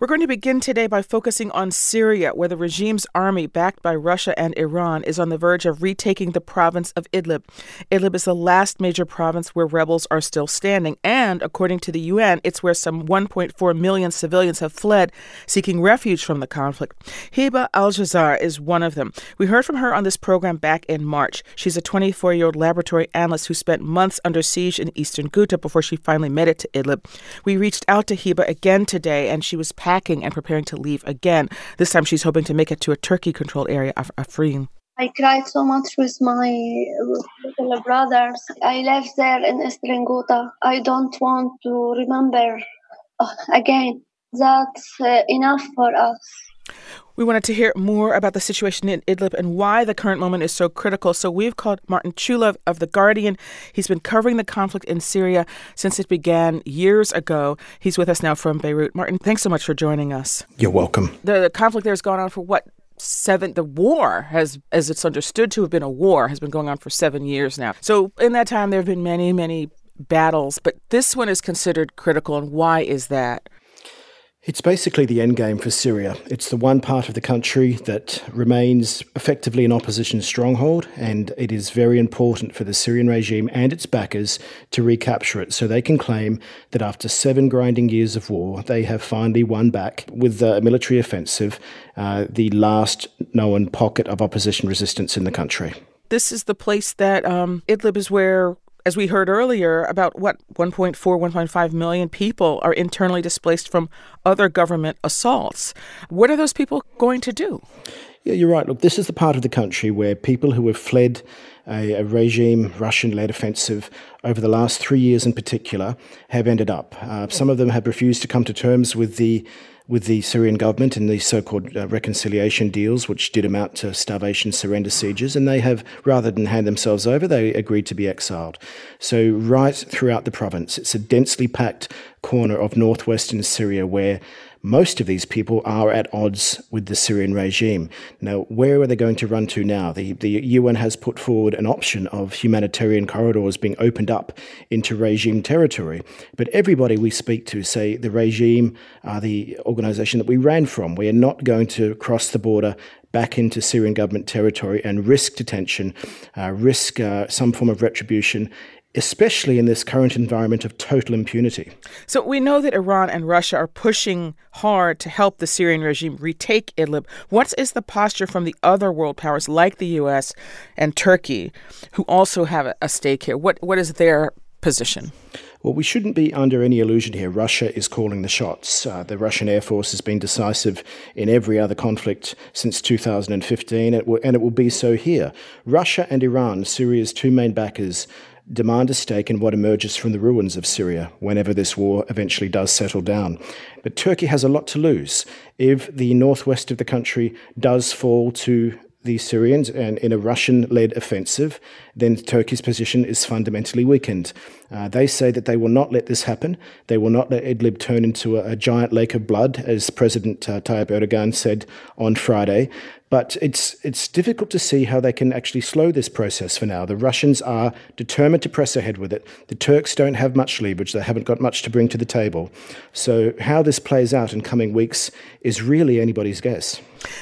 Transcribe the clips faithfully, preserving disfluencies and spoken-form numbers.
We're going to begin today by focusing on Syria, where the regime's army, backed by Russia and Iran, is on the verge of retaking the province of Idlib. Idlib is the last major province where rebels are still standing, and according to the U N, it's where some one point four million civilians have fled, seeking refuge from the conflict. Hiba Al-Jazar is one of them. We heard from her on this program back in March. She's a twenty-four-year-old laboratory analyst who spent months under siege in eastern Ghouta before she finally made it to Idlib. We reached out to Hiba again today, and she was packing and preparing to leave again. This time she's hoping to make it to a Turkey-controlled area of Afrin. I cried so much with my little brothers. I left there in Eastern Ghouta. I don't want to remember uh, again. That's uh, enough for us. We wanted to hear more about the situation in Idlib and why the current moment is so critical. So we've called Martin Chulov of The Guardian. He's been covering the conflict in Syria since it began years ago. He's with us now from Beirut. Martin, thanks so much for joining us. You're welcome. The, the conflict there has gone on for what? Seven, the war has, as it's understood to have been a war, has been going on for seven years now. So in that time, there have been many, many battles, but this one is considered critical. And why is that? It's basically the end game for Syria. It's the one part of the country that remains effectively an opposition stronghold, and it is very important for the Syrian regime and its backers to recapture it so they can claim that after seven grinding years of war, they have finally won back with the military offensive, uh, the last known pocket of opposition resistance in the country. This is the place that um, Idlib is where, as we heard earlier, about what, one point four, one point five million people are internally displaced from other government assaults. What are those people going to do? Yeah, you're right. Look, this is the part of the country where people who have fled a, a regime, Russian-led offensive over the last three years in particular have ended up. Uh, some of them have refused to come to terms with the with the Syrian government in these so-called uh, reconciliation deals, which did amount to starvation, surrender sieges, and they have, rather than hand themselves over, they agreed to be exiled. So right throughout the province, it's a densely packed corner of northwestern Syria where most of these people are at odds with the Syrian regime. Now, where are they going to run to now? The, the U N has put forward an option of humanitarian corridors being opened up into regime territory. But everybody we speak to say the regime are the organization that we ran from. We are not going to cross the border back into Syrian government territory and risk detention, uh, risk uh, some form of retribution, especially in this current environment of total impunity. So we know that Iran and Russia are pushing hard to help the Syrian regime retake Idlib. What is the posture from the other world powers like the U S and Turkey, who also have a stake here? What What is their position? Well, we shouldn't be under any illusion here. Russia is calling the shots. Uh, the Russian Air Force has been decisive in every other conflict since two thousand fifteen, and it will, and it will be so here. Russia and Iran, Syria's two main backers, demand a stake in what emerges from the ruins of Syria whenever this war eventually does settle down. But Turkey has a lot to lose. If the northwest of the country does fall to the Syrians and in a Russian-led offensive, then Turkey's position is fundamentally weakened. Uh, they say that they will not let this happen. They will not let Idlib turn into a, a giant lake of blood, as President uh, Tayyip Erdogan said on Friday. But it's it's difficult to see how they can actually slow this process for now. The Russians are determined to press ahead with it. The Turks don't have much leverage. They haven't got much to bring to the table. So how this plays out in coming weeks is really anybody's guess.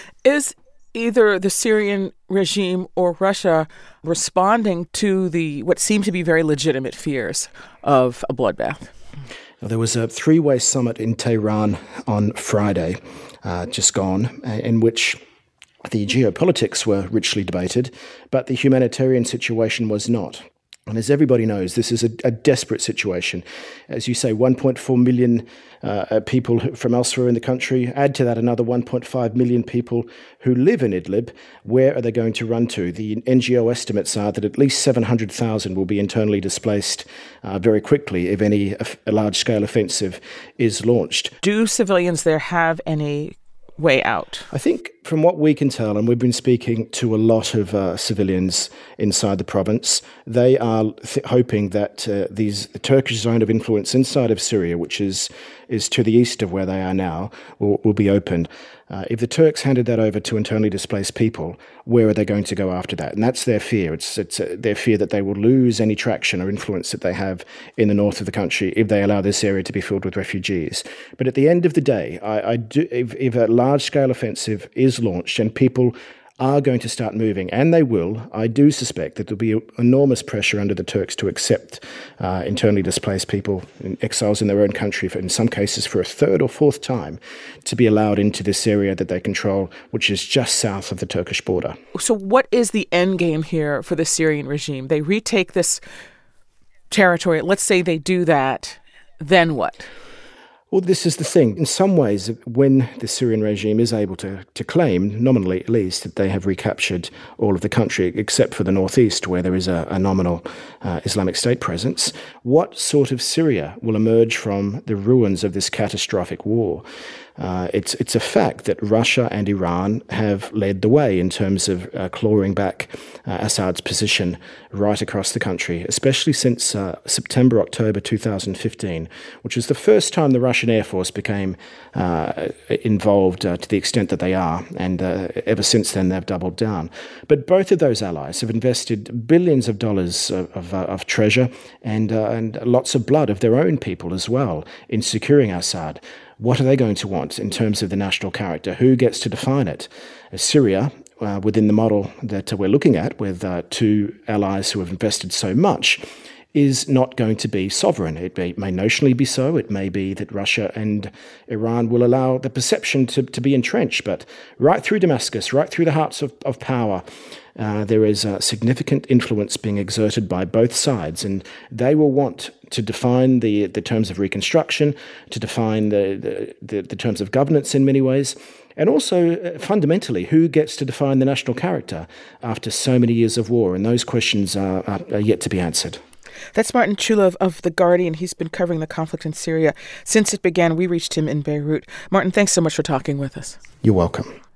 Is either the Syrian regime or Russia responding to the what seem to be very legitimate fears of a bloodbath? There was a three-way summit in Tehran on Friday, uh, just gone, in which the geopolitics were richly debated, but the humanitarian situation was not. And as everybody knows, this is a, a desperate situation. As you say, one point four million uh, people from elsewhere in the country. Add to that another one point five million people who live in Idlib. Where are they going to run to? The N G O estimates are that at least seven hundred thousand will be internally displaced uh, very quickly if any a, a large-scale offensive is launched. Do civilians there have any way out? I think From what we can tell, and we've been speaking to a lot of uh, civilians inside the province, they are th- hoping that uh, these the Turkish zone of influence inside of Syria, which is is to the east of where they are now, will, will be opened. Uh, if the Turks handed that over to internally displaced people, where are they going to go after that? And that's their fear. It's it's uh, their fear that they will lose any traction or influence that they have in the north of the country if they allow this area to be filled with refugees. But at the end of the day, I, I do, if, if a large-scale offensive is launched and people are going to start moving, and they will, I do suspect that there'll be enormous pressure under the Turks to accept uh, internally displaced people, exiles in their own country, for, in some cases for a third or fourth time, to be allowed into this area that they control, which is just south of the Turkish border. So what is the end game here for the Syrian regime? They retake this territory. Let's say they do that. Then what? Well, this is the thing. In some ways, when the Syrian regime is able to, to claim, nominally at least, that they have recaptured all of the country, except for the northeast, where there is a, a nominal uh, Islamic State presence, what sort of Syria will emerge from the ruins of this catastrophic war? Uh, it's it's a fact that Russia and Iran have led the way in terms of uh, clawing back uh, Assad's position right across the country, especially since uh, September, October two thousand fifteen, which was the first time the Russian Air Force became uh, involved uh, to the extent that they are, and uh, ever since then they've doubled down. But both of those allies have invested billions of dollars of, of, uh, of treasure and, uh, and lots of blood of their own people as well in securing Assad. What are they going to want in terms of the national character? Who gets to define it? Syria, uh, within the model that we're looking at, with uh, two allies who have invested so much, is not going to be sovereign. It may, may notionally be so. It may be that Russia and Iran will allow the perception to, to be entrenched. But right through Damascus, right through the hearts of, of power, uh, there is a significant influence being exerted by both sides. And they will want to define the, the terms of reconstruction, to define the, the, the terms of governance in many ways. And also, uh, fundamentally, who gets to define the national character after so many years of war? And those questions are, are, are yet to be answered. That's Martin Chulov of The Guardian. He's been covering the conflict in Syria since it began. We reached him in Beirut. Martin, thanks so much for talking with us. You're welcome.